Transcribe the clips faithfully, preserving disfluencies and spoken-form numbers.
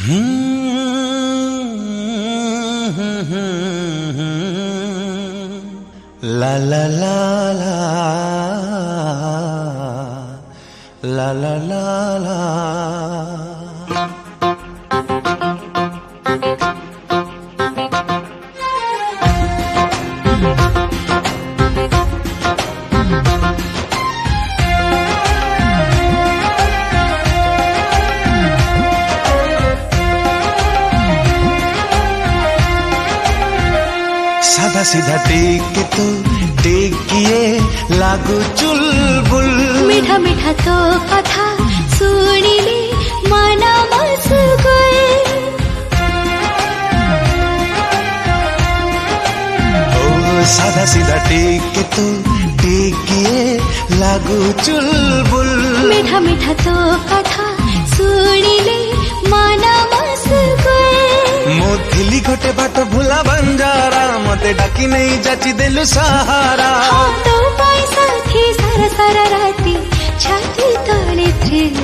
La la la la la la la la साधा सीधा take तो टेकिए लागू चुलबुल मीठा मीठा तो कथा सुनिले मना मसगुल ओ साधा सीधा टेक तो टेकिए लागू चुलबुल मीठा मीठा तो कथा सुनिले मना मसगुल मोथिली घोटे बाट भूला बंजारा मते डाकी नहीं जाची देलु सहारा तो पैसा थी सारा सारा राती छाती तले थ्रिल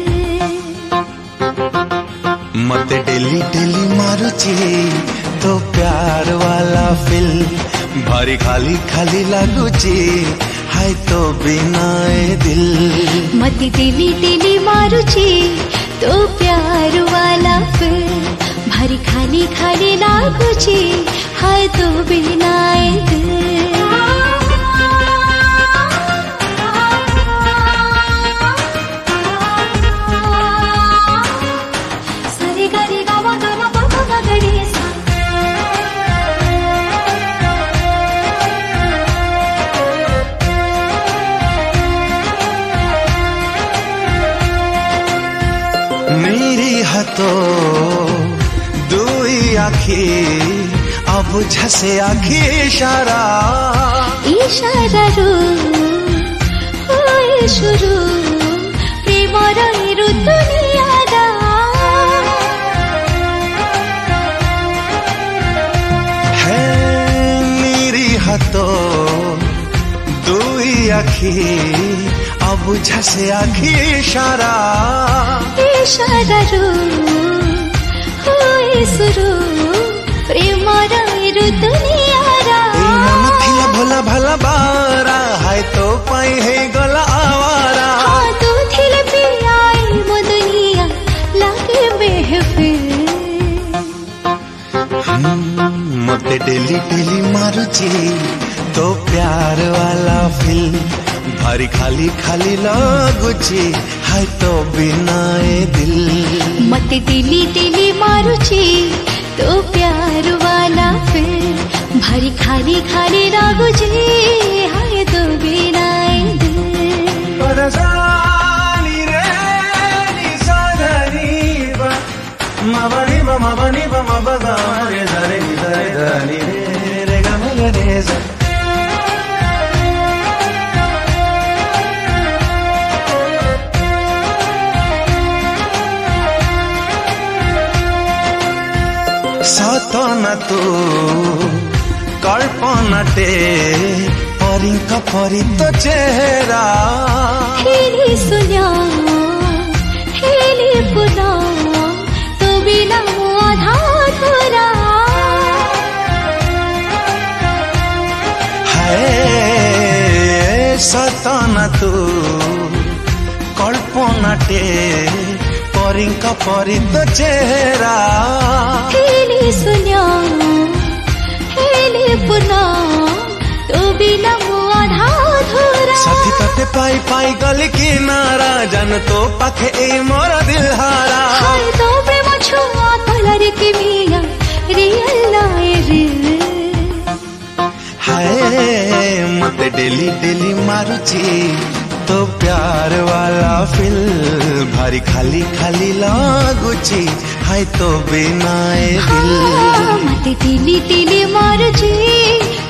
मते डेली डेली मारुची तो प्यार वाला फिल भारी खाली खाली लागुची हाय तो बिना ए दिल मते डेली डेली मारुची तो प्यार वाला फिल भारी खाली खाली लागुची हाय तो बिना ए दिल सरे गरे गावा गावा बाबा गगडे सा मेरी हाथों दुई आँखी अब झसे आँखी इशारा इशारा रू होए शुरू प्रेमर हेरु दुनियारा है मेरी हाथों दुई आँखी अब झसे आँखी इशारा इशारा रू होए शुरू प्रेमर हेरु दुनियारा थिला भोला भला बारा हाय तो पाई है गला आवारा हाँ तू थिले पियाई मो दुनिया लागे बेहफिल मते डेली डेली मारुची तो प्यार वाला फिल भारी खाली खाली लागुची हाय तो बिना ए दिल मते डेली डेली मारुची तो प्यार वाला फिर भारी खाली खाली लागुची हाय तो बिना ए दिल परसानी रे नि साधनी बा मबनी बा मबनी बा मबगा रे रे रे रे रे गा म रे रे सतना तू कल्पनाटे परिंक परी तो चेहरा हेली सुन्या हेली पुना तो बिना आधा थोरा है सतना तू कल्पनाटे परिंक परी तो चेहरा हेली सुन्या हेली पुना तो बिना आधा थोरा साथी तते पाई पाई गली किनारा जान तो पाखे ए मोर दिल हारा हाय तो प्रेम छुआ कलर की मिया रियल लाए रिल हाय मते डेली डेली मारुची तो प्यार वाला फिल भारी खाली खाली लागुची हाय तो बिना ए दिल मते डेली डेली मारुची